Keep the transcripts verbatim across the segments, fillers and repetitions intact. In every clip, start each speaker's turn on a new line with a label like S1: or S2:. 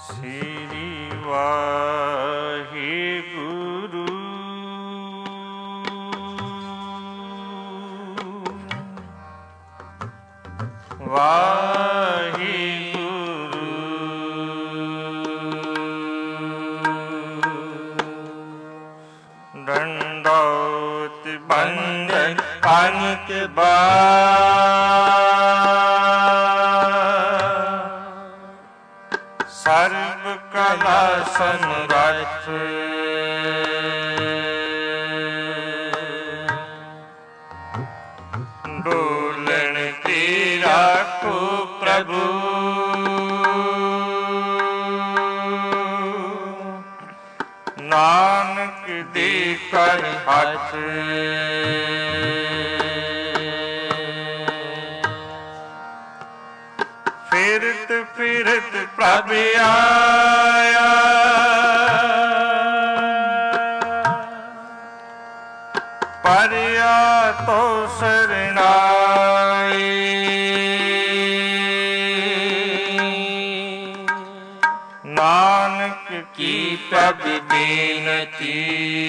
S1: ਸ੍ਰੀ ਵਾਹਿਗੁਰੂ। ਵਾਹਿਗੁਰੂ ਦੰਡੋਤ ਬੰਦਨ ਅਨਕ ਬਾਰ ਸਰਬ ਕਲਾ ਸਮਰੱਥ ਡੋਲਣ ਤੇ ਰਾਖੋ ਪ੍ਰਭੂ ਨਾਨਕ ਦੇ ਕਰ ਹੱਥ ਫਿਰਤ ਫਿਰਤ ਪ੍ਰਭ ਆਇਆ ਪਰਿਆ ਤੋ ਸਰਨਾਈ ਨਾਨਕ ਕੀ ਪ੍ਰਭ ਬੇਨਤੀ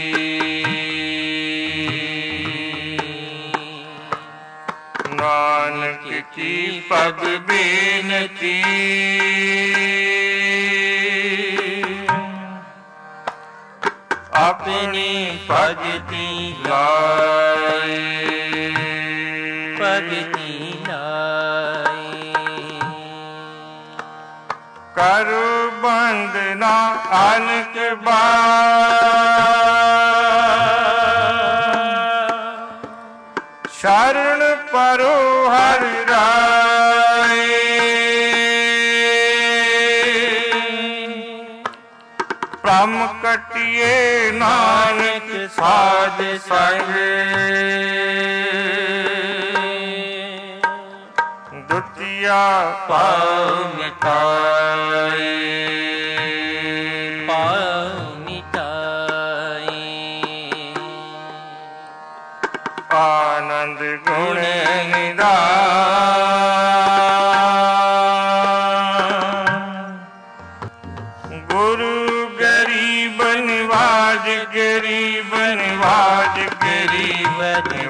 S1: ਨਾਨਕ ਕੀ ਪਗ ਬੇਨਤੀ ਆਪਣੀ ਭਗਤੀ ਲਾਏ
S2: ਭਗਤੀ ਲਾਏ
S1: ਕਰੁ ਬੰਦਨਾ ਅਨਕ ਬਾਰ ਸ਼ਰਨ ਪਰੋ ਹਰਿ ਰਾਏ ਭ੍ਰਮ ਕਟਿਏ ਨਾਨਕ ਸਾਧ ਸੰਗ ਦੁਤੀਆ ਪਾਉ ਮਿਟਾਏ
S2: ਪਾਉ ਮਿਟਾਏ
S1: ਆਨੰਦ ਗੁਣ ਨਿਧਾਨ ਗੁਰੂ ਗਰੀਬ ਨਿਵਾਜ ਗਰੀਬ ਨਿਵਾਜ ਗਰੀਬ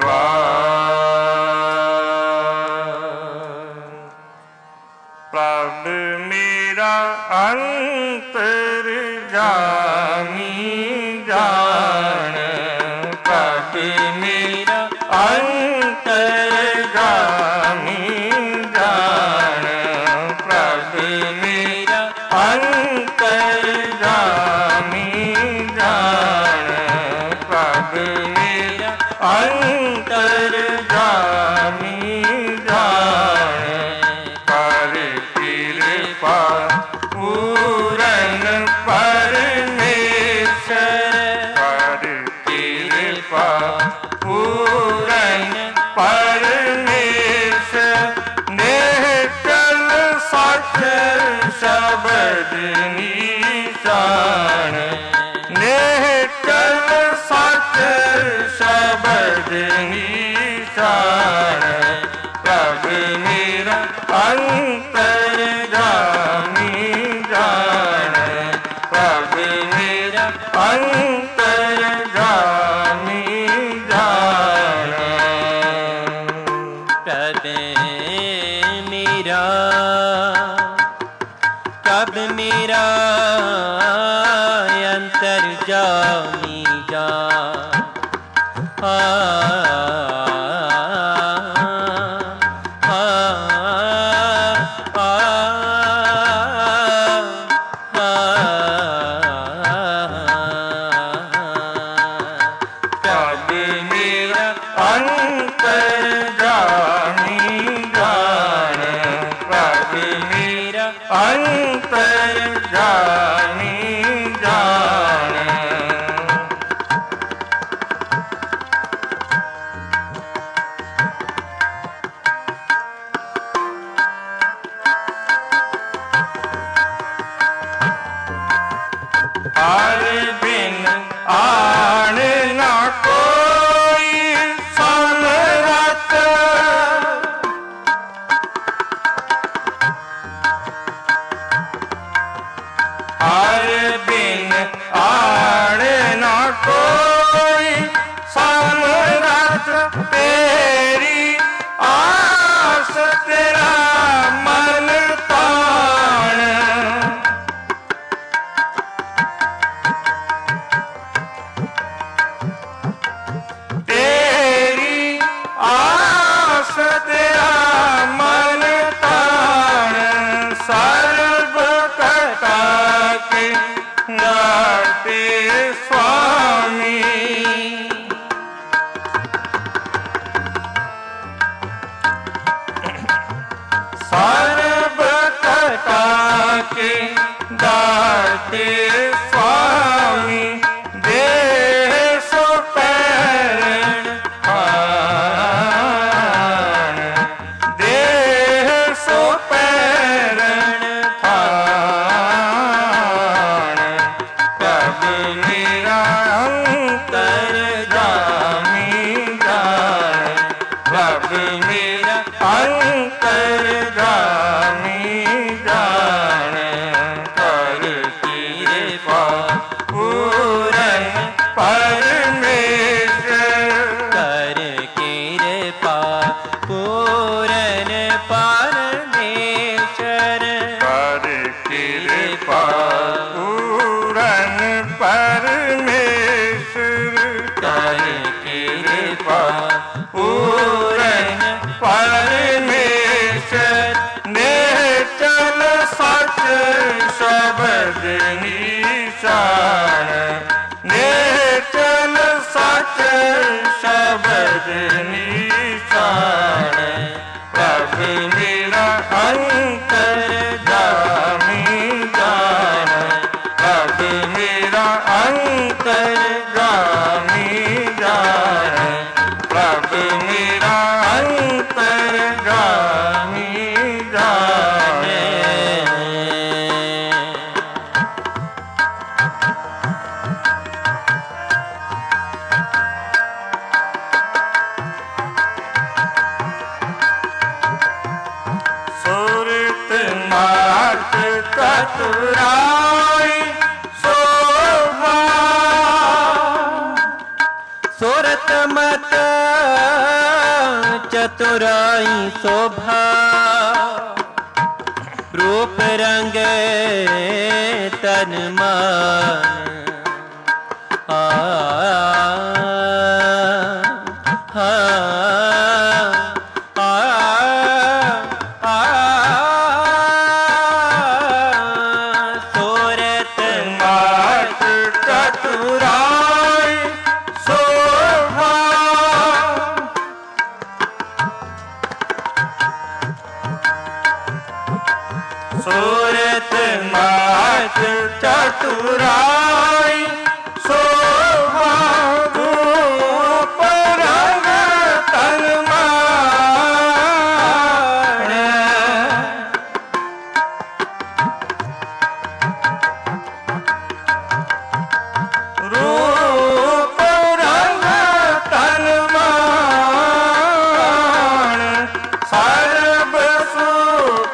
S1: ਨਿਵਾਜ ਪ੍ਰਭ ਮੇਰਾ ਅੰਤਰ ਜਾਮੀ ਜਾਣ ਪ੍ਰਭ ਮੇਰਾ ਅੰਤਰਜਾਮੀ ਜਾਣ ਪ੍ਰਭ ਮੇਰਾ ਅੰਤਰਜਾਮੀ ਜਾਣ ਪ੍ਰਭ ਮੇਰਾ ਅੰਤਰਜਾਮੀ ਜਾਣ ਕਰ ਕਿਰਪਾ ਪੂਰਨ ਪਰਮੇਸ਼ਰ ਕਰ ਕਿਰਪਾ ਪੂਰਨ ਪਰਮੇਸ਼ਰ ਨੇਹ ਚਲ ਸਚ ਸ਼ਬਦ ਨਿਸ਼ਾਨ ਨੇਹ ਚਲ ਸਚ ਸ਼ਬਦ ਨਿਸ਼ਾਨ ਪ੍ਰਭ ਮੇਰਾ ਅੰਤਰਜਾਮੀ ਜਾਣ ਪ੍ਰਭ ਮੇਰਾ ਅੰਤਰਜਾਮੀ ਜਾਣ
S2: ਪ੍ਰਭ ਮੇਰਾ ਪ੍ਰਭ ਮੇਰਾ ਅੰਤਰਜਾਮੀ ਜਾਣ ਆ
S1: ਅੰਤਰਜਾਮੀ ਜਾਣ ਹਰ ਬਿਨ ਆਣ ਨਾ ਕੋਈ ਸਮਰੱਥ कोई समरथ तेरी आस तेरा मन ताण तेरी आस तेरा मन ताण सर्व कथा के गाते स्वामी सर्व कथा के गाते स्वामी देह सो पैरण खान देह सो पैरण खान कब मेरा अंतर जामी जान कब मेरा अंतर जामी जान कर कृपा पूरन परमेश्वर
S2: कर कृपा पूरन परमेश्वर
S1: कर कृपा पूरन परमेश्वर कर कृपा पूरन परमेश्वर निश्चल सच शब्द निशान निश्चल सच शब्द निशान प्रभु मेरा अंतर जामी जान प्रभु मेरा अंतर जामी जान प्रभु मेरा अंतर जामी जान सुरत मात चतुराई शोभा
S2: सुरत मत चतुराई शोभा रूप रंग तन मान आ, आ, आ, आ, सुरत
S1: मात चतुराई शोभा सूरत मात चतुराई शोभा रूप रंग तन मान रूप रंग तन मान सर्व सुख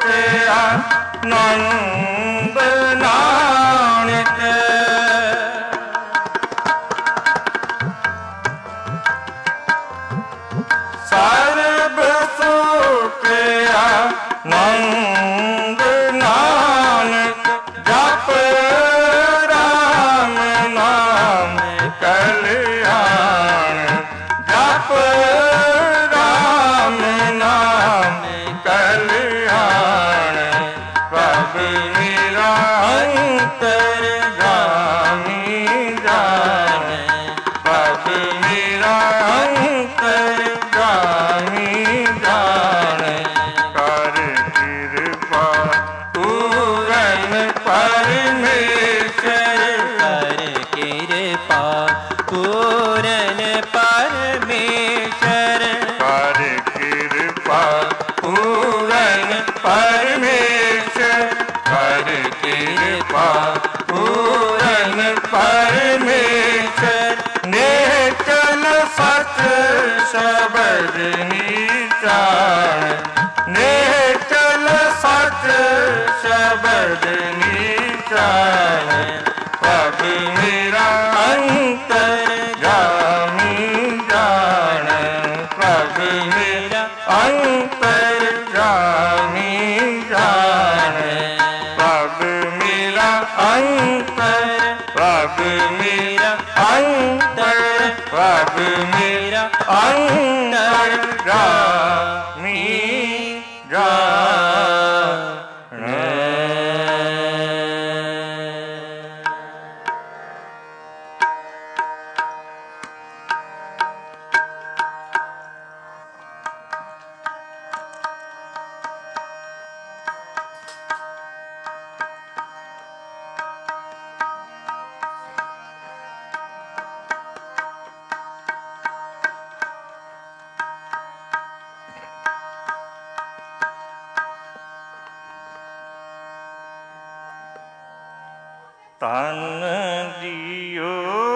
S1: नंद नानक सर्व सुख नंद नानक जप राम नाम कल्याण जप राम नाम कल्याण प्रभु मेरा अंतर जामी जान प्रभु मेरा अंतर जामी जान कर कृपा पूरन परमेश्वर
S2: कर कृपा पूरन परमेश्वर
S1: कर कृपा पूरन परमेश्वर कर कृपा पूरन परमेश्वर निश्चल सच शब्द निचान निश्चल सच शब्द निचान प्रभु मेरा अंतर ਵਗ ਮੇਰਾ ਅੰਤਰ ਵਗ ਮੇਰਾ ਅੰਤਰ ਰਾਮੀ ਤਨ ਜੀਓ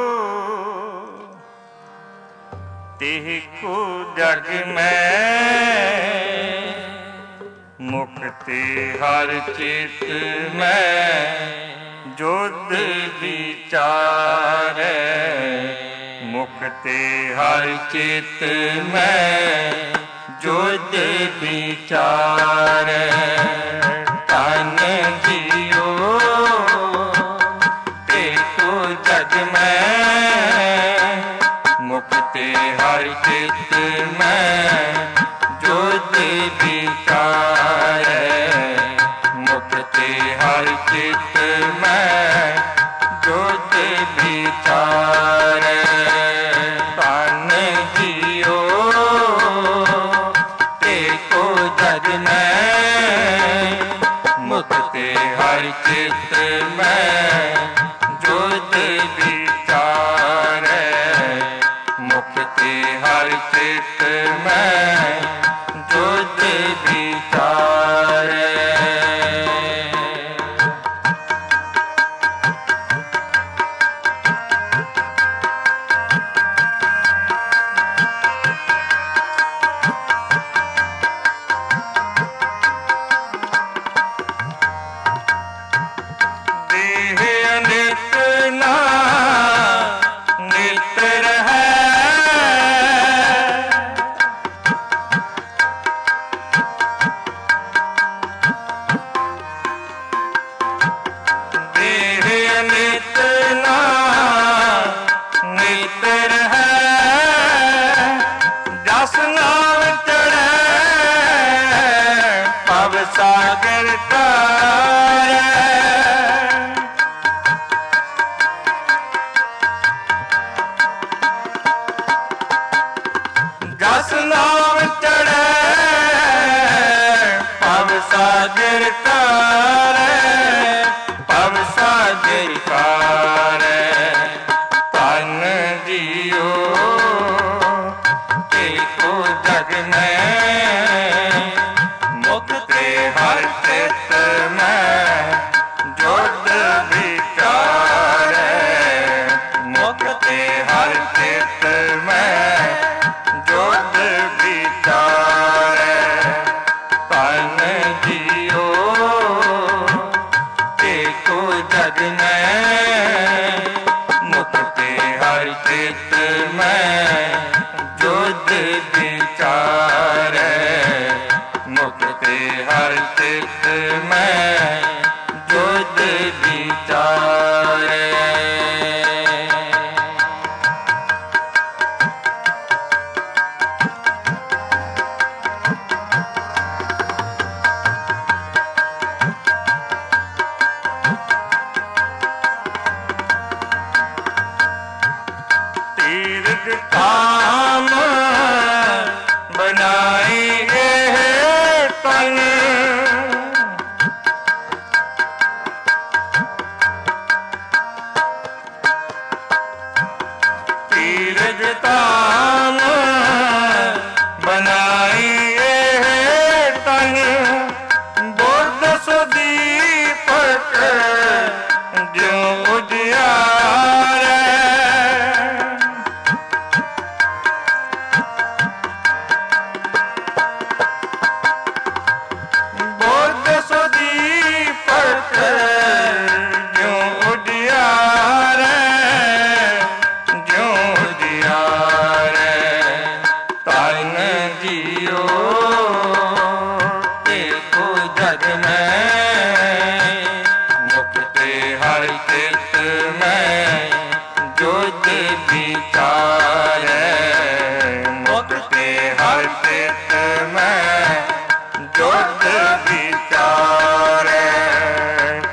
S1: ਤਿਹ ਕੋ ਜਗ ਮੈਂ ਮੁਕਤੀ ਹਰ ਚਿਤ ਮੈਂ ਜੁਧ ਵਿਚਾਰੈ ਮੁਕਤੀ ਹਰ ਚਿਤ ਮੈਂ ਜੁਧ ਵਿਚਾਰੈ ਤਨ ਜੀਓ ਜਗ ਮੈਂ ਮੁਕਤੇ ਹਰ ਚਿਤ ਮੈਂ ਜੁਧ ਵਿਚਾਰੈ ਮੁਕਤੇ ਹਰ ਚਿਤ ਮੈਂ ਜੁਧ ਵਿਚਾਰੈ ਤਨ ਜੀਓ ਏਕੋ ਜਗ ਮੈਂ ਮੁਕਤੇ ਹਰ ਚਿਤ ਮੈਂ ਜੁਧ ਵਿਚਾਰੈ ਮੁਕਤੇ ਹਰ ਚਿਤ ਮੈਂ ਜੁਧ ਵਿਚਾਰੈ ਸਾਗਰ ਤਾਰੈ ਜਸ ਨਾਮ ਚੜ੍ਹੈ ਭਵ ਸਾਗਰ ਤਾਰੈ ਭਵ ਸਾਗਰ ਤਾਰੈ ਤਨ ਜੀਓ ਏਕੋ ਜਗ ਮੈਂ ਮੁਕਤੇ ਹਰ ਚਿਤ ਮੈਂ ਜੁਧ ਵਿਚਾਰੈ ਮੁਕਤੇ ਹਰ ਚਿਤ ਮੈਂ ਜੁਧ ਵਿਚਾਰੈ ਤਨ ਜੀਓ ਏਕੋ ਜਗ ਮੈਂ ਮੁਕਤੇ ਹਰ ਚਿਤ ਮੈਂ ਜੁਧ ਵਿਚਾਰੈ ਮੁਕਤੇ ਹਰ ਚਿਤ ਮੈਂ ਜੁਧ ਵਿਚਾਰੈ ਤੀਰਥ ਧਾਮ ਬਣਾਈ ਤਨ ਤੀਰਥ ਧਾਮ ਬਣਾਈ ਤਨ ਬੁੱਧ ਸੁਦੀਪਕ ਜਿਉ ਉਜਿਆਰੈ ਜਿਉ ਉਜਿਆਰੈ ਜਿਉ ਉਜਿਆਰੈ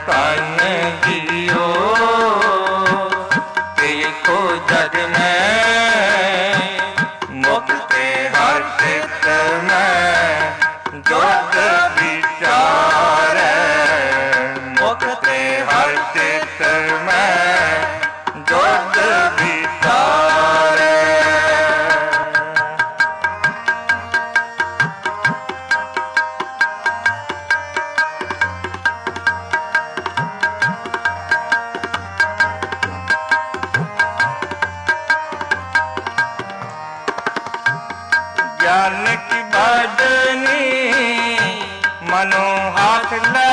S1: ਧਨ ਜੀਓ ਦੇਖੋ ਜਗ ਮੈਂ ਮੁਕਤੇ ਹਰ ਚਿਤ ਮੈਂ ਜੋਗ ਵਿਚਾਰੈ ਮੁਕਤੇ ਹਰ ਚਿਤ ਮੈਂ ਜੋਗ ਵਿਚਾਰੈ ਗਿਆਨ ਕੀ ਬਾਦਨੀ ਮਨੋ ਹਾਥ ਲੈ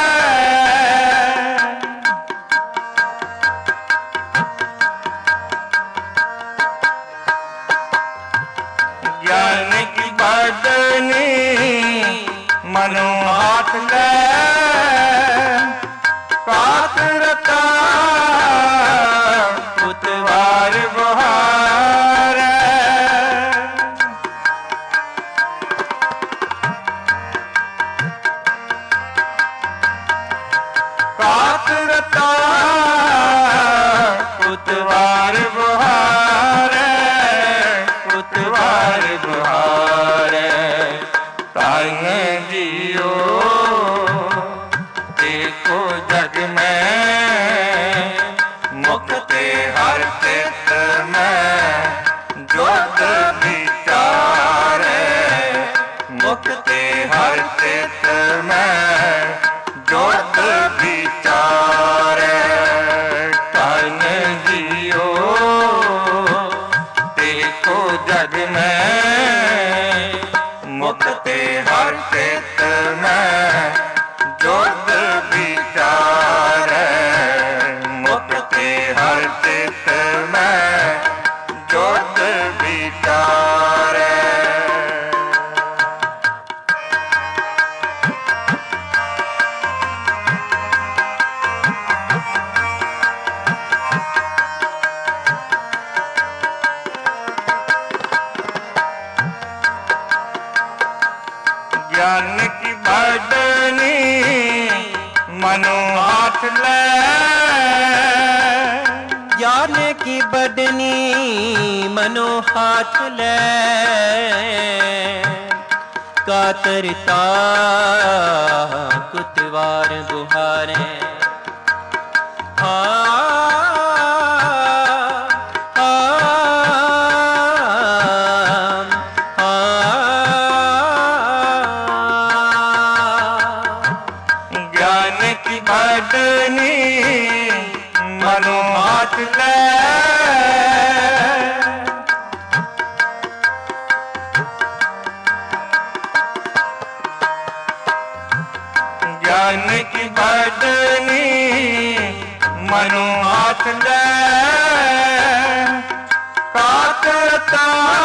S1: ਗਿਆਨ ਕੀ ਬਾਦਨੀ ਮਨੋ ਹਾਥ ਲੈ ਕਾਤਰਤਾ ਉਤਵਾਰ ਬਹਾਰੈ ਕਾਤਰਤਾ ਉਤਵਾਰ ਬਹਾਰੈ ਉਤਵਾਰ ਬਹਾਰੈ ਧਨ ਜੀਓ ਦੇਖੋ ਜਗ ਮੈਂ ਮੁਕਤੇ ਹਰ ਚਿਤ ਮੈਂ ਜੋਗ ਵਿਚਾਰੈ ਮੁਕਤੇ ਹਰ ਚਿਤ ਮੈਂ ਜੋਗ ਵਿਚਾਰੈ ਧਨ ਜੀਓ ਦੇਖੋ ਜਗ ਮੈਂ ਮੁਕਤੇ ਹਰ ਚਿਤ ਮੈਂ ਜੋਗ ਵਿਚਾਰੈ ਮੁਕਤੇ ਹਰ ਚਿਤ ਮੈਂ ਜੋਗ ਵਿਚਾਰੈ ਗਿਆਨ ਕੀ ਬਾਦਨੀ ਮਨੋ ਹਾਥ ਲੈ
S2: ज्ञान की बदनी मनो हाथ ले कातरता कुतवार बुहारे आ, आ, आ,
S1: ज्ञान की बदनी मनो हाथ ले ज्ञान की बदनी मनो हाथ ले कातरता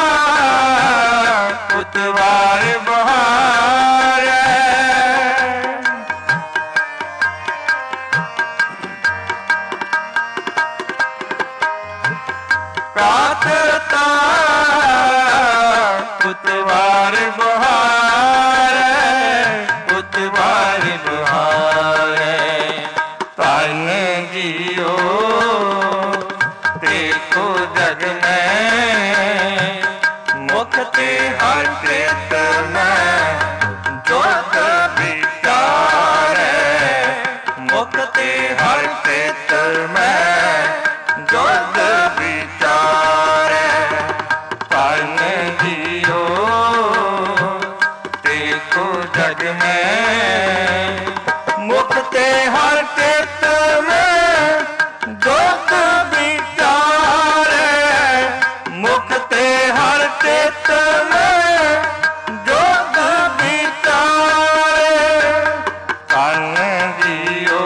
S1: उतवार बहारै कातरता उतवार बहारै उतवार बहारै धन जियो देखो जग में मुक्ति हर चित में जोग विचारै मुक्ति हर चित में जोग विचारੈ धन जियो देखो जग में मुक्ति हर चित में जोग विचारੈ मुक्ति हर चित में जोग विचारੈ धन जियो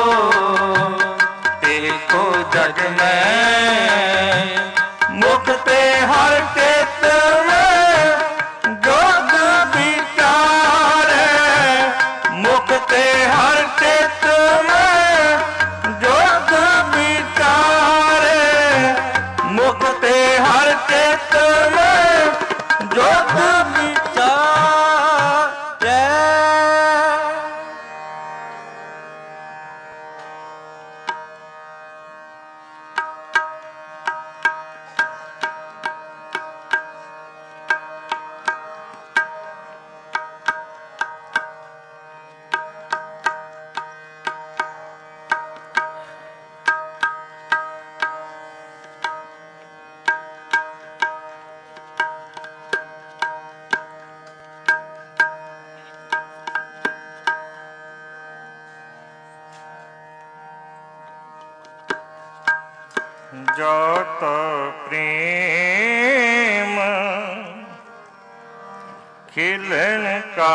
S1: देखो जग में मुक्ति हर चित में जोग विचारੈ मुक्ति हर चित में जोग विचारੈ मुक्ति हर चित में जोग विचारੈ जो तो प्रेम खिलन का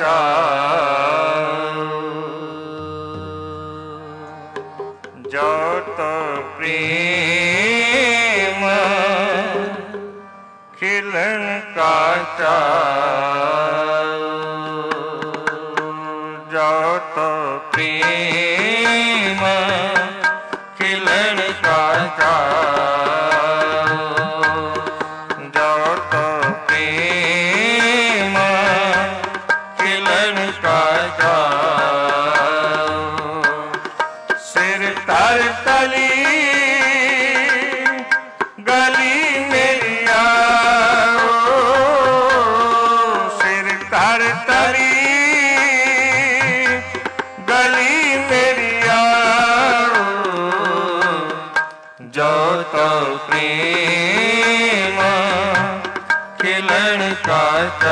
S1: चाओ, जो तो प्रेम खिलन का चाओ, जो तो प्रेम खिलन का चाओ, जो तो प्रेम खिलन का चाओ, सिर तर तली गली मेरी आओ, सिर तर तली गली मेरी आओ, जो तो प्रेम खिलन का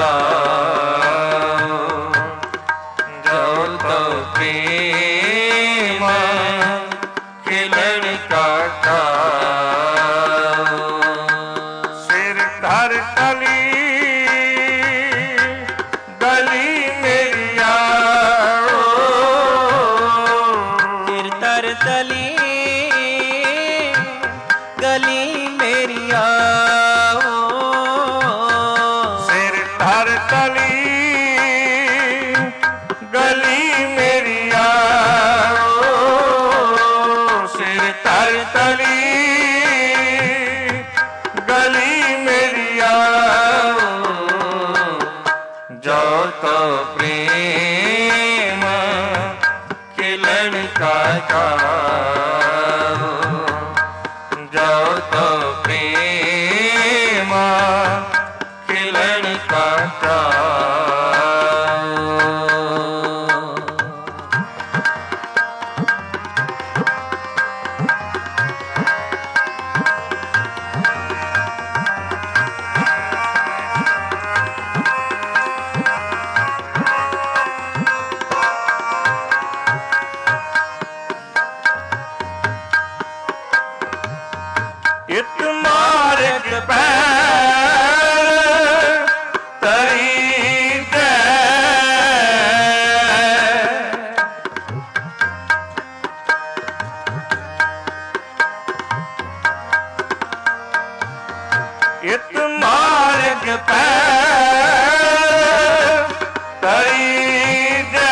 S1: चाओ, जो तो प्रेम खिलन का चाओ, सिर धर तली गली मेरी आओ,
S2: सिर तर तली गली मेरी आओ,
S1: सिर धर तली गली मेरी आओ, सिर धर तली गली मेरी आओ, जो तो प्रेम खिलन का चाओ, जो तो प्रेम खिलन का चाओ। इत मार्ग पैर तरी दे, इत मार्ग पैर तरी दे,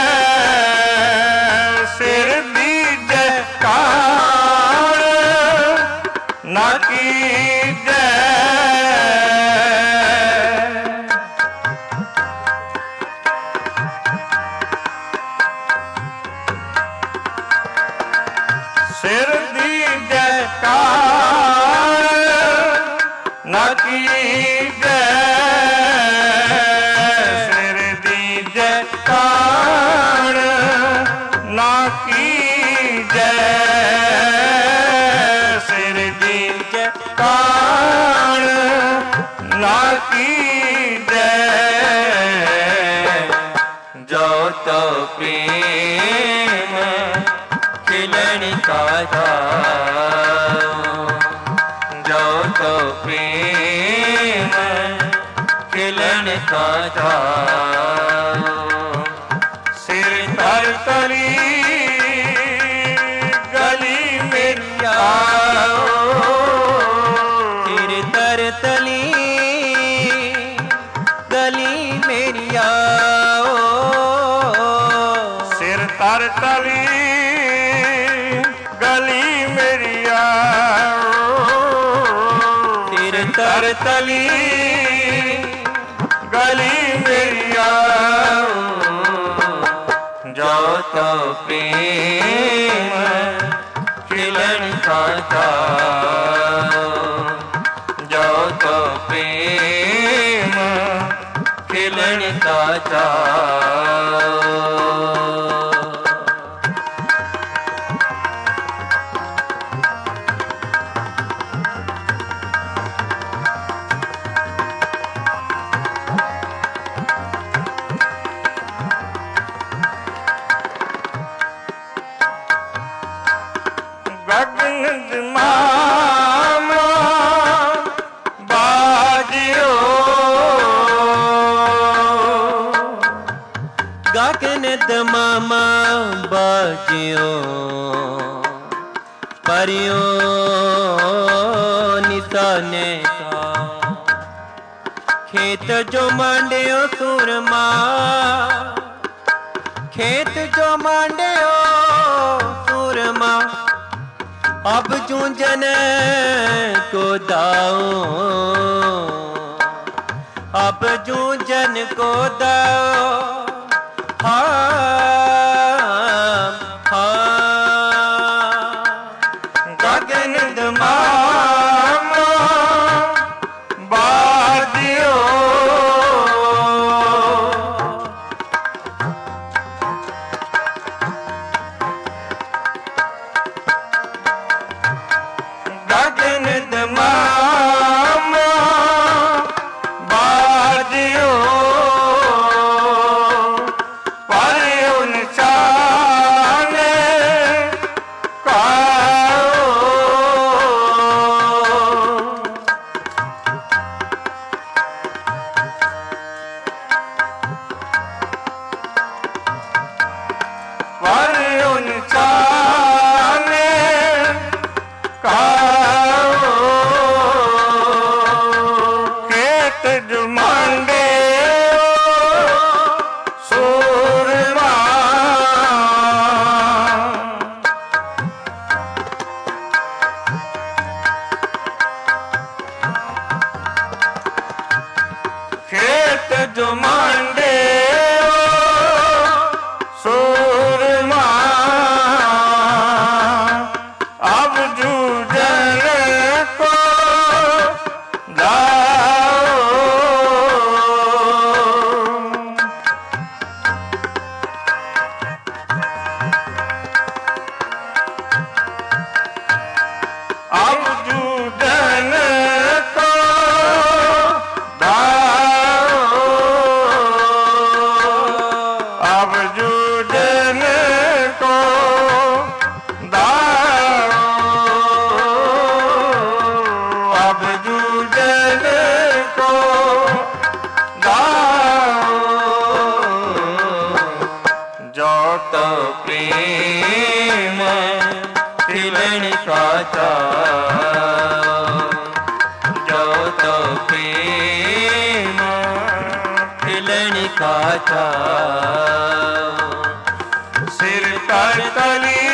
S1: सिर दीज कार ना की सिर दीज कार ना की सिर दीज कार ना की सिर दीज कार ना की जो तो प्रेम खिलन का चाओ, जो तो प्रेम खिलन का चाओ, सिर तर तली गली मेरी आओ,
S2: सिर तर तली गली मेरी आओ,
S1: सिर तर तली गली मेरी आओ,
S2: सिर
S1: तर तली गली मेरी आओ, जो तो प्रेम खिलन का चाओ, जो तो प्रेम खिलन का चाओ। गगन मामा बाजियो
S2: गगन दमामा बाजियो परियो निशाने का खेत जो मांडियो सूरमा खेत जो मांडियो सूरमा अब जूंजन को दाओ अब जूंजन को दाओ हाँ हाँ
S1: गगन दमामा बाजियो गगन दमामा बाजियो परियो निशाने काओ परियो निशाने काओ खेत जुमांडे सूरमा खेत जुमांडे सूरमा अब जूझन को दाओ अब जूझन को दाओ अब जूझन को दाओ अब जूझन को दाओ जो तो प्रेम खिलन का चाओ जो तो प्रेम खिलन का चाओ सिर तर तली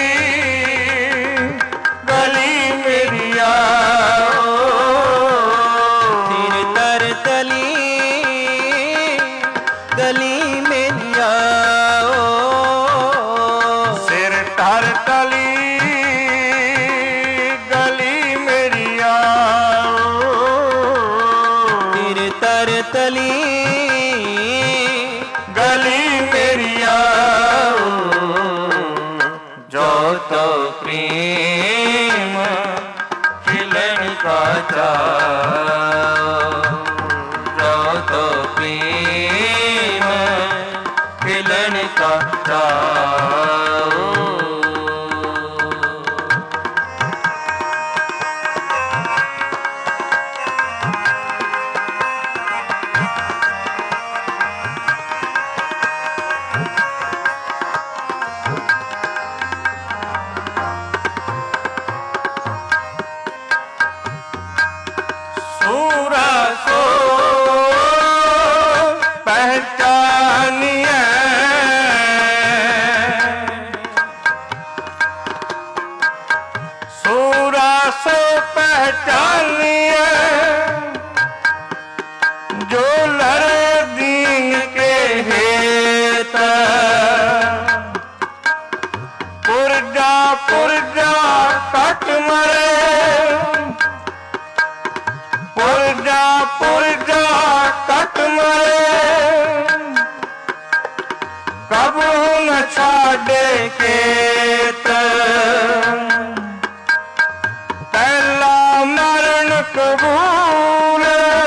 S1: गली मेरी आओ
S2: सिर तर तली गली में आओ
S1: सिर तर तली गली मेरी आओ
S2: सिर तर तली
S1: गली मेरी आओ जो तो प्रेम खिलन का चाओ जो तो प्रेम खिलन का चाओ सूरा सो पहचानिए सूरा सो पहचानिए जो लड़े दीन के हेत पुरजा पुरजा कट मरे पुरजा पुरजा कट मरे कबू न छाड़े खेत पहला मरण कबूल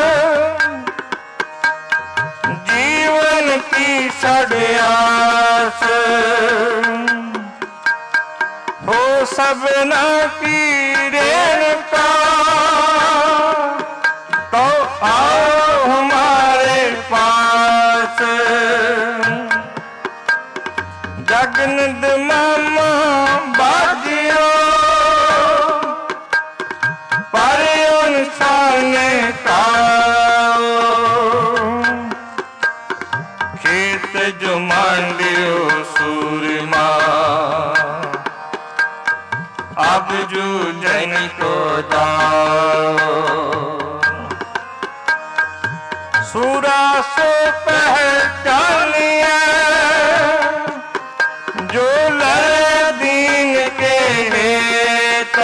S1: जीवन की सड़यास हो सबना की रेणुका, तो आओ हमारे पास। जगनद मामा बाजियो पर इंसाने काओ, खेत जो मांडियो सूरमा, अब जो जन को दाओ। सूरा सो पहचानिए जो लड़े दीन के हेत।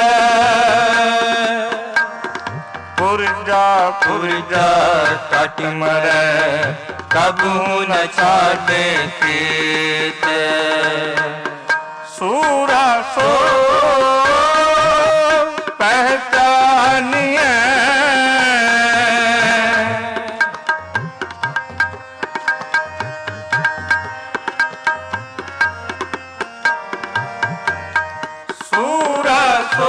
S1: पुरजा पुरजा कट मरे कबू न छाड़े खेत। सूरा सो पहचानिए सूरा सो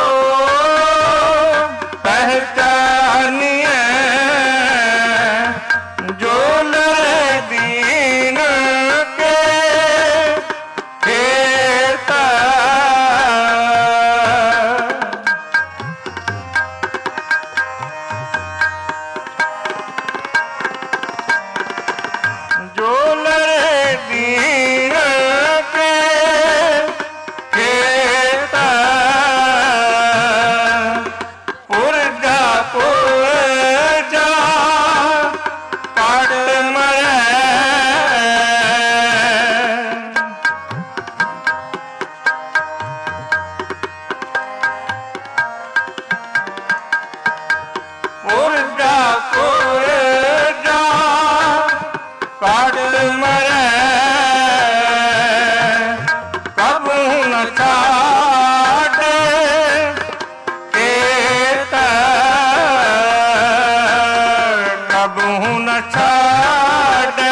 S1: पहचानिए जो लड़े दीन के खेत। जो लड़े दीन के खेत। पुरजा पुरजा काट मरे पुरजा पुरजा काट मरे कब न छाड़े खेत। कब न छाड़े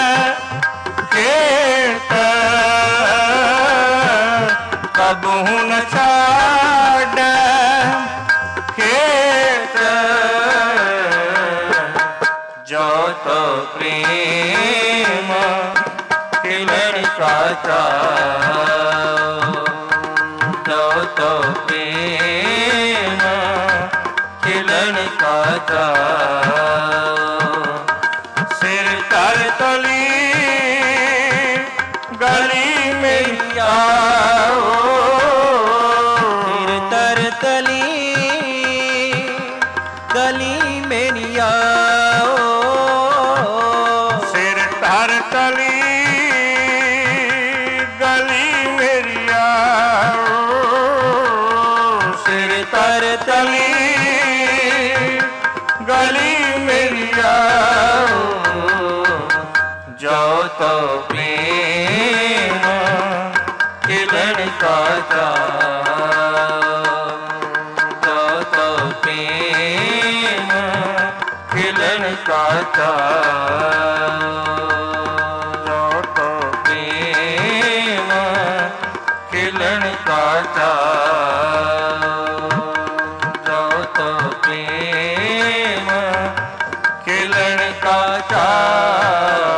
S1: खेत। कब न छाड़े खेत। जो तो प्रेम खिलन का चाओ, जो तो प्रेम खिलन का चाओ। सिर तर तली गली में आओ,
S2: सिर तर तली गली में आओ।
S1: सिर तर तली गली मेरी आओ। सिर तर तली गली मेरी आओ। जो तो प्रेम खिलन का चाओ, जो तो प्रेम खिलन का चाओ। जो तो प्रेम खिलन का चाओ। जो तो प्रेम खिलन का चाओ।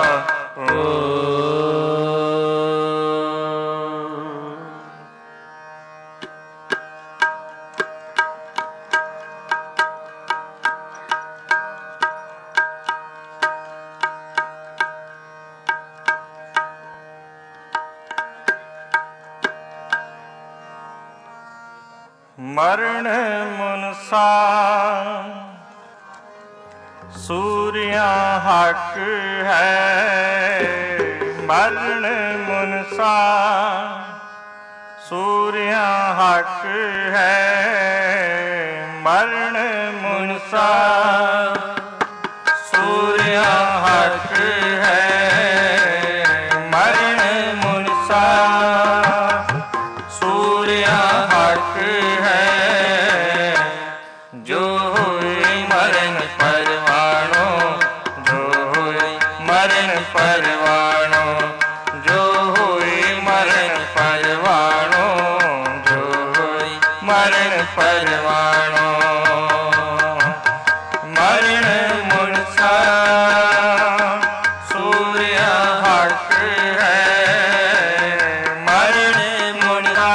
S1: मरण मुनसा सूर्या हक है। मरण मुनसा सूर्या हक है। मरण मुनसा सूर्या हक है। मरण मुनसा सूर्या हक है। जो हुई मरण परवानो, जो हुई मरण परवानो, जो हुई मरण परवानो। मरण परवाणो मरण मुनसा सूर्य हट है मरण मुनसा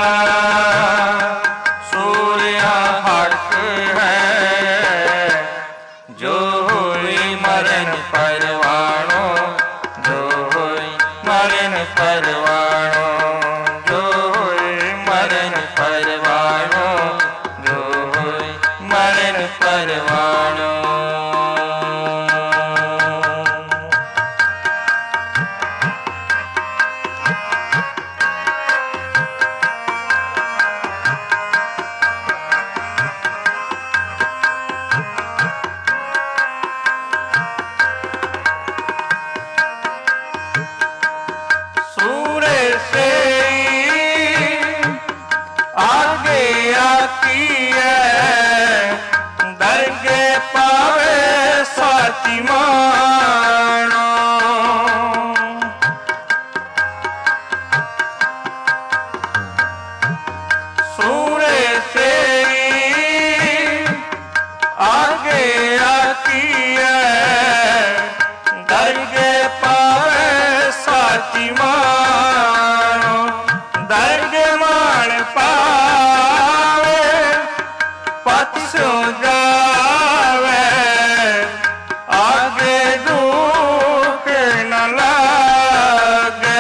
S1: सूर्य हट है जो हुई मरण परवाणो जो हुई मरण परवाणो जो हुई मरण परवाणो जो हुई मरण परवाणो सूर्य से आगे आती है दरगे पावे साथी मानो सूर्य से आगे आती है दरगे पावे साथी मानो दरगे मान पावे पत सो जावे आगे दुख न लागे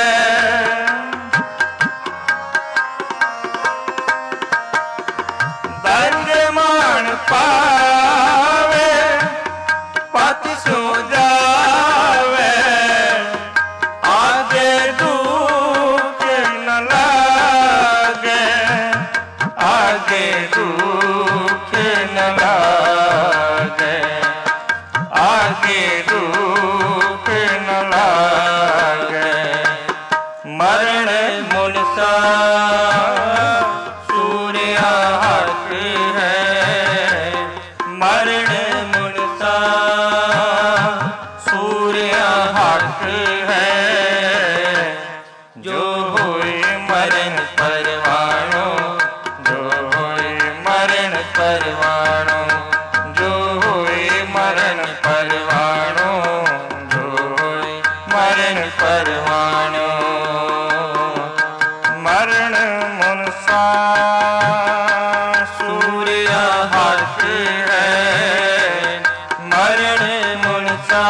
S1: दरगे मान पावे पत सो जावे आगे दुख न लागे आगे दुख न लागे आगे दुख न लागे मरण मुनसा सूर्य हट है मरण मुनसा सूर्य हट है जो हुई मरण परवाणो जो हुई मरण परवाणो जो हुई मरण परवाणो जो हुई मरण परवाणो मरण मुनसा सूर्य हट है मरण मुनसा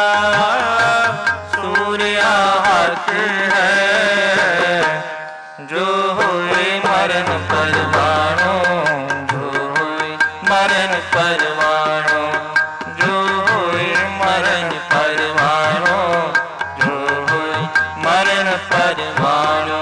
S1: सूर्य हट है जो हुई मरण परवाणो जो हुई मरण परवाणो जो हुई मरण परवाणो जो हुई मरण परवाणो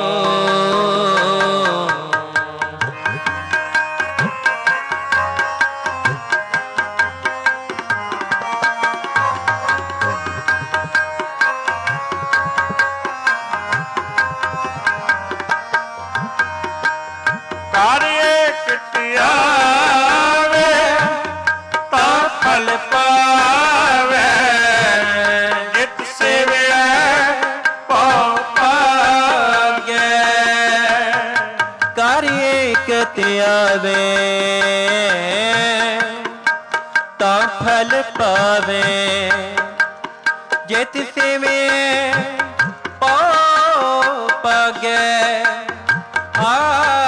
S1: कार्य कितियावे ता फल पावे जित सेवे पाव पागे
S2: कार्य कत्यावे ता फल पावे जित सेवे पाव पागे आ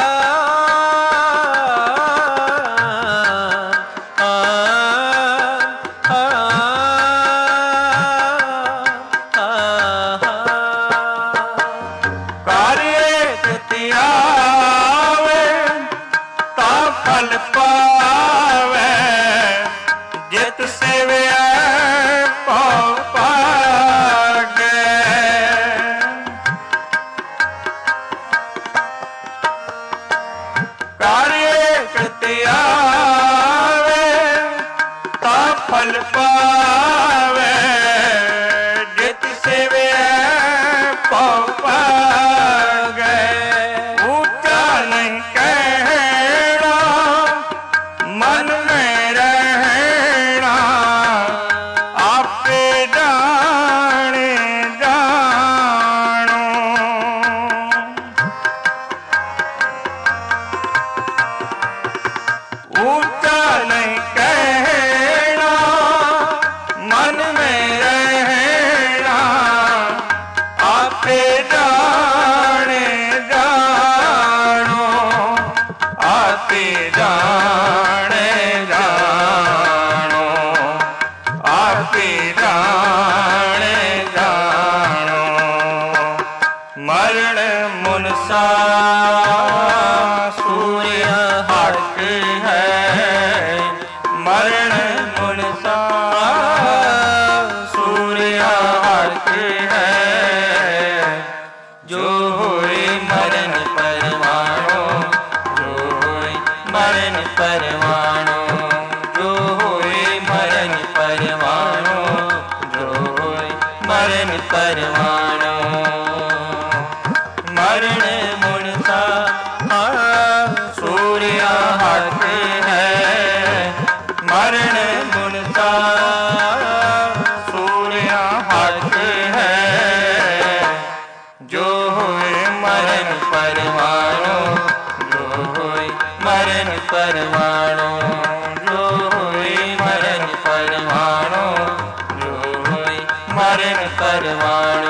S1: फल पावे जित सेवे पाव पागे कार्य कृत्यावे ता फल पावे जित सेवे पाव पागे ऊंचा नहीं कहना मन में रहना आपे जाने जानो ऊंचा नहीं कहना, मन में रहना, आपे जाने जानो, आपे जाने जानो, आपे जाने जानो। मरण मुनसा सूर्य हट है, मरण मुनसा सूर्य हट है।
S2: जो होए मरण परवानो, जो होए मरण परवानो, जो होए मरण परवानो, जो होए मरण परवानो। मरण मुनसा
S1: सूर्य हट है, मरण मुनसा सूर्य हट है।
S2: जो होए मरण परवानो, जो होए मरण परवानो, जो होए मरण परवानो, जो होए मरण परवानो।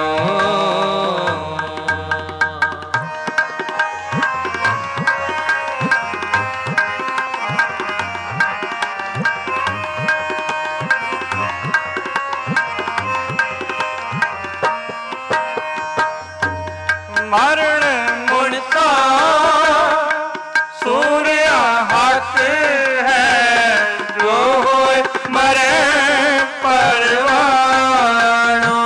S1: मरण मुनसा सूर्य हट है, जो होए मरे परवानो।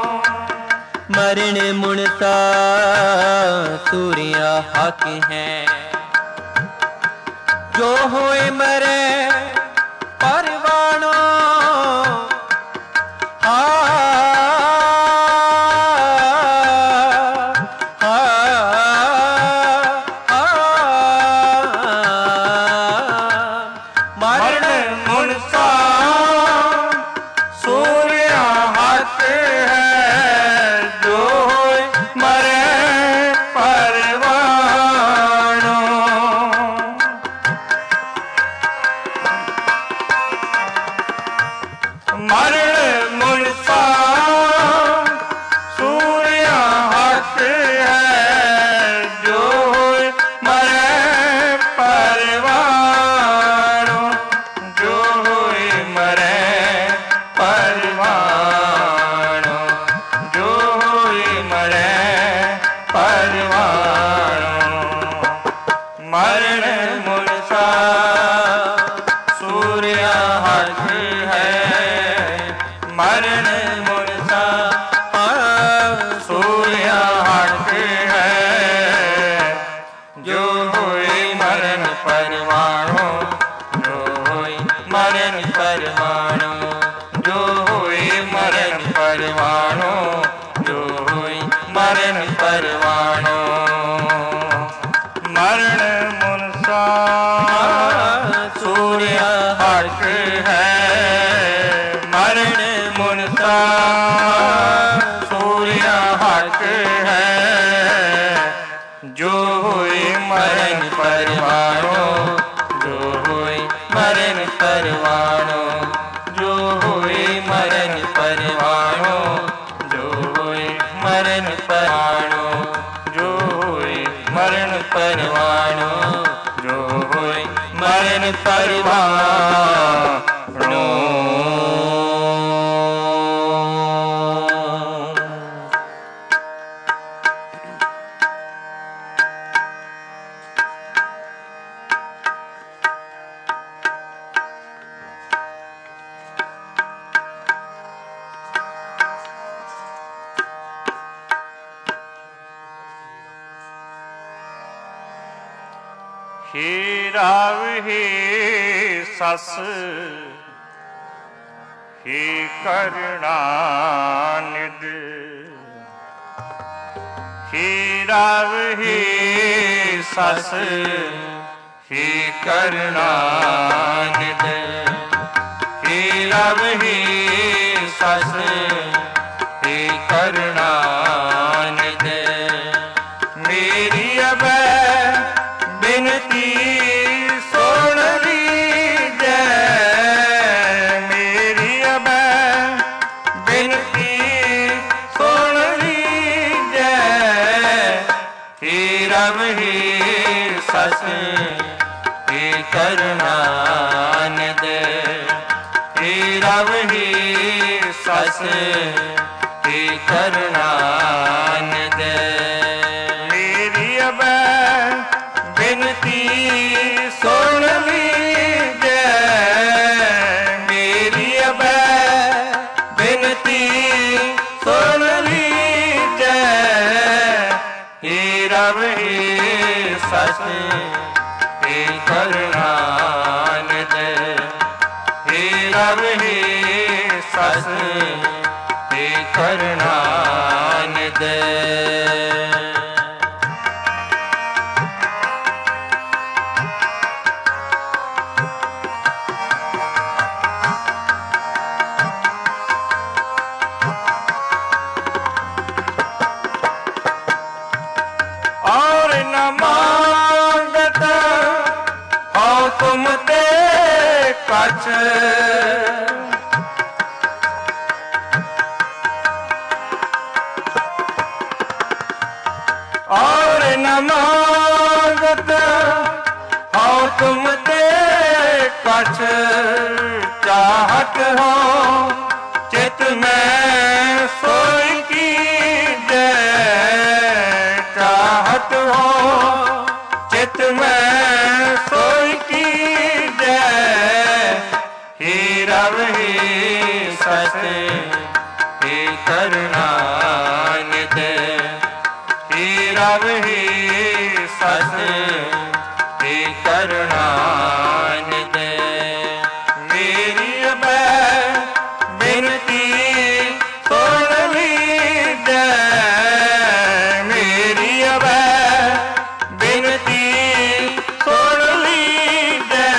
S2: मरण मुनसा सूर्य हक है, जो होए मरे परवानो।
S1: हे राव हे सस हे करुणानिध, हे राव हे सस हे करुणानिध, हे राव हे सस हे करुणानिध। मेरी अब बिनती सुन ली
S2: ਹੀ ਸਸ ਹੀ ਕਰਨਾ ਨਿਦ ਹੀ ਰਵ ਹੀ ਸਸ ਹੀ ਕਰਨਾ ਨਿਦ
S1: ਮੇਰੀ ਅਬੈ ਬਿਨਤੀ ਸੁਣ ਲੀਜੈ
S2: ਮੇਰੀ ਅਬੈ ਬਿਨਤੀ ਸੁਣ ਲੀਜੈ
S1: ਹੀ ਰਵ ਹੀ
S2: ਸਸ ਹੀ ਕਰਨਾ ਨਿਦ
S1: ਹੀ ਰਵ ਹੀ ਸਸ
S2: ਹੀ ਕਰਨਾ ਨਿਦ
S1: ਔਰ ਨ ਮੰਗਤ ਹੁਕਮ ਤੇ ਕਛ ਔਰ ਨ ਮੰਗਤ ਹੁਕਮ ਤੇ ਕਛ ਚਾਹਤ ਹੋ ਚਿਤ ਮੈਂ ਸੋਈ ਕੀਜੈ ਚਾਹਤ ਹੋ ਚਿਤ ਮੈਂ ਸੋਈ ਕੀਜੈ ਹੀ ਰਵ ਹੀ
S2: ਸਸ ਹੀ ਕਰਨਾ ਨਿਦ
S1: ਹੀ ਰਵ ਹੀ
S2: ਸਸ ਹੀ ਕਰਨਾ ਨਿਦ
S1: ਮੇਰੀ ਅਬੈ ਬਿਨਤੀ ਸੁਣ ਲੀਜੈ ਮੇਰੀ ਅਬੈ ਬਿਨਤੀ ਸੁਣ ਲੀਜੈ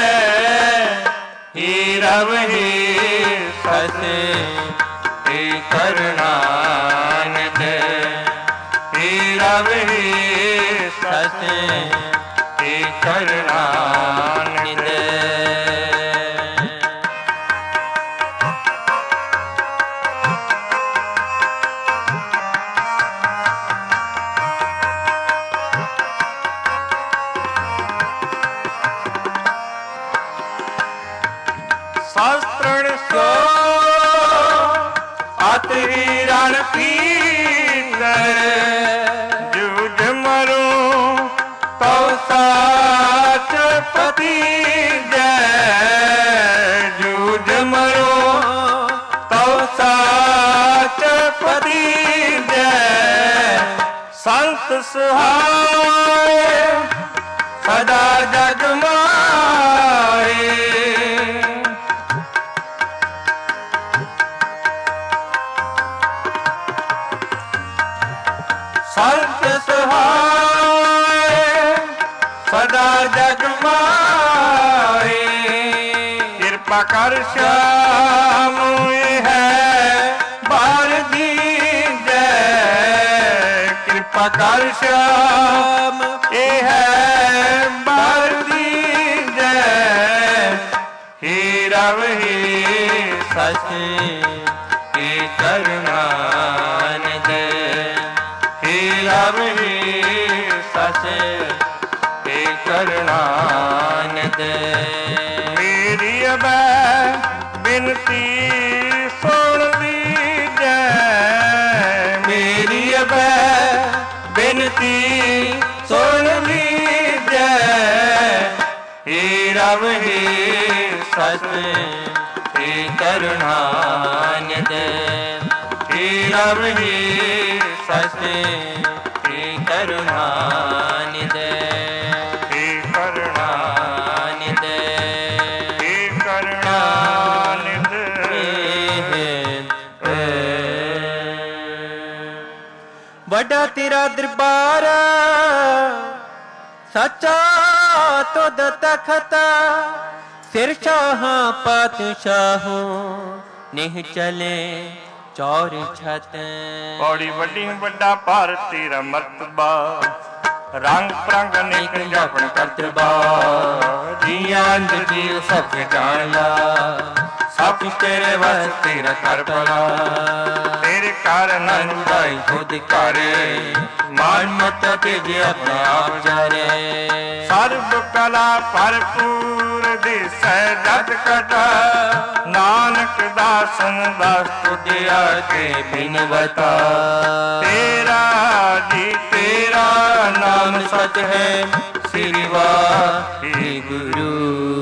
S1: ਹੀ ਰਵ ਹੀ
S2: ਸਸ ਹੀ ਕਰਨਾ ਨਿਦ
S1: ਹੀ ਰਵ ਹੀ
S2: ਸਸ
S1: ਹੀ ਕਰਨਾ
S2: ਨਿਦ
S1: ਸ਼ਾਸਤਰਣ ਸੋ ਅਤ ਹੀ ਰਣ ਪੀਤਰ ਜੂਝ ਮਰੂ ਤਉ ਸਾਚ ਪਤੀ ਜੈ ਜੂਝ ਮਰੂ ਤਉ ਸਾਚ ਪਤੀ ਜੈ ਸੰਤ ਸਹਾਇ ਸਦਾ ਜਗ ਮਾਏ ਸੰਤ ਸਹਾਇ ਸਦਾ ਜਗ ਮਾਏ ਕਿਰਪਾ ਕਰ ਸ਼ਾਮ ਇਹ ਹੈ ਬਾਰ ਦੀਜੈ ਕਿਰਪਾ ਕਰ ਸ਼ਾਮ ਇਹ ਹੈ ਬਾਰ ਦੀਜੈ ਹੀ ਰਵ ਹੀ
S2: ਸਸ ਹੀ ਕਰਨਾ ਨਿਦ
S1: ਹੀ ਰਵ ਹੀ
S2: ਸਸ ਹੀ ਕਰਨਾ ਨਿਦ
S1: ਮੇਰੀ ਅਬੈ ਬਿਨਤੀ ਸੁਣ ਲੀਜੈ
S2: ਮੇਰੀ ਅਬੈ
S1: ਬਿਨਤੀ ਸੁਣ ਲੀਜੈ ਹੀ ਰਵ ਹੀ
S2: ਸਸ ਹੀ ਕਰਨਾ ਨਿਦ
S1: ਹੀ ਰਵ ਹੀ
S2: ਸਸ ਹੀ ਕਰਨਾ ਨਿਦ
S1: ਹੀ ਕਰਨਾ
S2: ਨਿਦ
S1: ਹੀ ਕਰਨਾ ਨਿਧ
S2: ਵੱਡਾ ਤੇਰਾ ਦਰਬਾਰ ਸੱਚਾ ਤੁਧ ਤਖਤ ਸਿਰ ਸ਼ਾਹਾਂ ਪਾਤਸ਼ਾਹੋਂ ਨਿਹ ਚਲੇ ਚੌਰ ਛਤ
S1: ਬੜੀ ਵੱਡੀ ਵੱਡਾ ਭਾਰਤ ਤੇਰਾ ਮਰਤਬਾ ਰੰਗ ਪ੍ਰੰਗ ਅਨੇਕ ਜਾਪਣ ਕਰਤਬਾ
S2: ਜੀਆਂ ਅੰਦ ਜੀਵ ਸਭ ਜਾਣ ਲਾ ਸਭ ਕੁਛ ਤੇਰੇ ਵਾਸਤੇ ਤੇਰਾ ਕਰ ਭਲਾ।
S1: ਤੇਰੇ ਘਰ ਆਨੰਦ
S2: ਦਾਈ ਖੁਦ ਕਰੇ ਮਾਨ ਮਤ ਭੇਜੇ ਆਪਣੇ ਆਪ ਜਾਰੇ।
S1: ਸਰਬ ਕਲਾ ਭਰਪੂਰ ਦਿਸੈ ਜਦ ਕਟ ਨਾਨਕ ਦਾਸਨ ਦਾਸ
S2: ਤੁਧਿਆ ਕੇ ਬਿਨਵਤਾ।
S1: ਤੇਰਾ ਜੀ
S2: ਤੇਰਾ ਨਾਮ ਸਚ ਹੈ ਸ੍ਰੀ ਵਾਹਿਗੁਰੂ।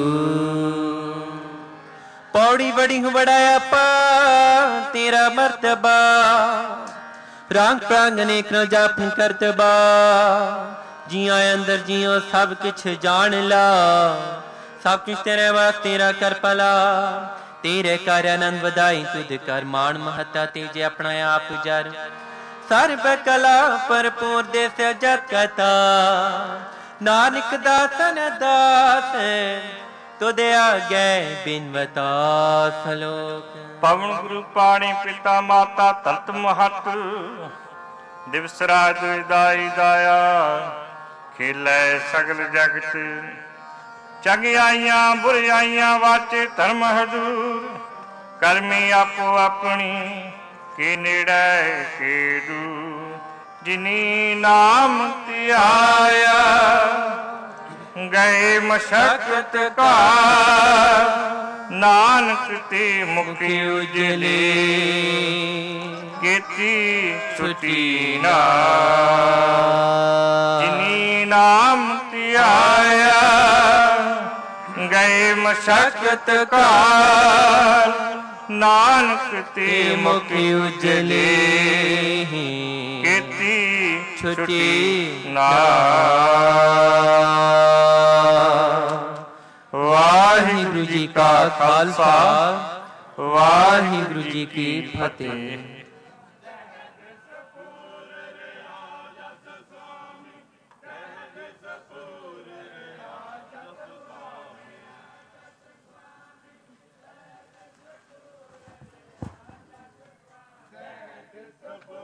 S2: ਪੌੜੀ ਬੜੀ ਹੂੰ ਬੜਾ ਆਪਾ ਤੇਰਾ ਮਰਤਬਾ। ਰਾਂਗ ਪ੍ਰਾਂਗ ਅਨੇਕ ਨ ਜਾਪਨ ਕਰਤਬਾ। ਜੀਆਂ ਅੰਦਰ ਜੀਓ ਸਭ ਕੁਛ ਜਾਣ ਲਾ। ਸਭ ਕੁਛ ਤੇਰੇ ਵਾਸਤੇ ਤੇਰਾ ਕਰ ਭਲਾ। ਤੇਰੇ ਕਰ ਆਨੰਦ ਵਧਾਈ ਤੁਧ ਕਰ ਮਾਣ ਮਹੱਤਾ ਤੇਜੇ ਆਪਣਾ ਆਪ ਜਰ। ਸਰਬ ਕਲਾ ਭਰਪੂਰ ਦੇ ਸਜਤ ਕਥਾ। ਨਾਨਕ ਦਾਸਨ ਦਾਸ ਤੁਧ ਆਗੇ ਬਿਨਵਤਾ ਸਲੋਕ।
S1: ਪਵਨ ਗੁਰੂ ਪਾਣੀ ਪਿਤਾ ਮਾਤਾ ਤਰਤ ਮਹਤ ਦਿਵਸ ਰਾਤ ਦਾਈ ਦਾਇਆ ਖੇਲੇ ਸਗਲ ਜਗਤ। ਚੰਗਿਆਈਆਂ ਬੁਰਾਈਆਂ ਵਾਚੇ ਧਰਮ ਹਦੂਰ। ਕਰਮੀ ਆਪੋ ਆਪਣੀ ਕੇ ਨੇੜੇ ਕੇ ਦੂਰ। ਜਿਨੀ ਨਾਮ ਧਿਆਇਆ ਗਏ ਮਸ਼ਕਤ ਕਾ। ਨਾਨਕ ਤੇ ਮੁਕਤੀ ਉਜਲੇ ਕੀਤੀ ਛੁਟੀ ਨਾ। ਜਿਨੀ ਨਾਮ ਧਿਆਇਆ ਗਏ ਮਸ਼ਕਤ ਕਾ। ਨਾਨਕ ਤੇ ਮੁਕਤੀ ਉਜਲੇ ਕੀਤੀ ਛੁਟੀ ਨਾ।
S2: ਵਾਹਿਗੁਰੂ ਜੀ ਕਾ ਖਾਲਸਾ ਵਾਹਿਗੁਰੂ ਜੀ ਕੀ ਫਤਿਹ।